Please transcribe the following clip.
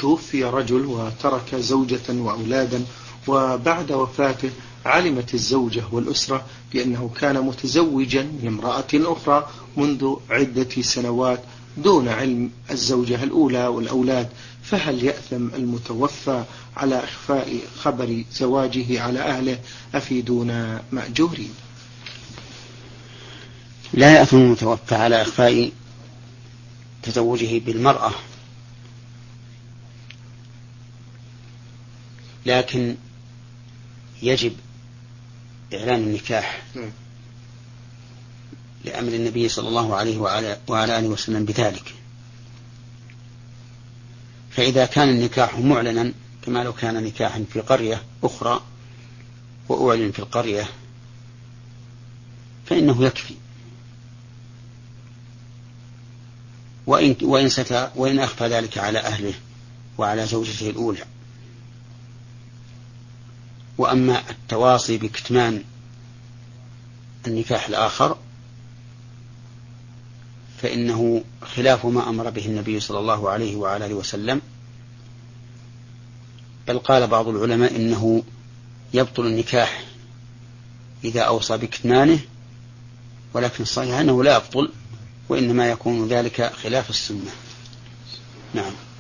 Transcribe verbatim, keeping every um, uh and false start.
توفي رجل وترك زوجة وأولادا، وبعد وفاته علمت الزوجة والأسرة بأنه كان متزوجا لامرأة أخرى منذ عدة سنوات دون علم الزوجة الأولى والأولاد، فهل يأثم المتوفى على إخفاء خبر زواجه على أهله؟ أفيدونا مأجورين. لا يأثم المتوفى على إخفاء تزوجه بالمرأة، لكن يجب إعلان النكاح لأمر النبي صلى الله عليه وعلى آله وسلم بذلك. فإذا كان النكاح معلنا كما لو كان نكاحا في قرية أخرى وأعلن في القرية فإنه يكفي، وإن, وإن, ست وإن أخفى ذلك على أهله وعلى زوجته الأولى. وأما التواصي بكتمان النكاح الآخر فإنه خلاف ما أمر به النبي صلى الله عليه وعلى آله وسلم، بل قال بعض العلماء إنه يبطل النكاح إذا أوصى بكتمانه، ولكن الصحيح أنه لا يبطل، وإنما يكون ذلك خلاف السنة. نعم.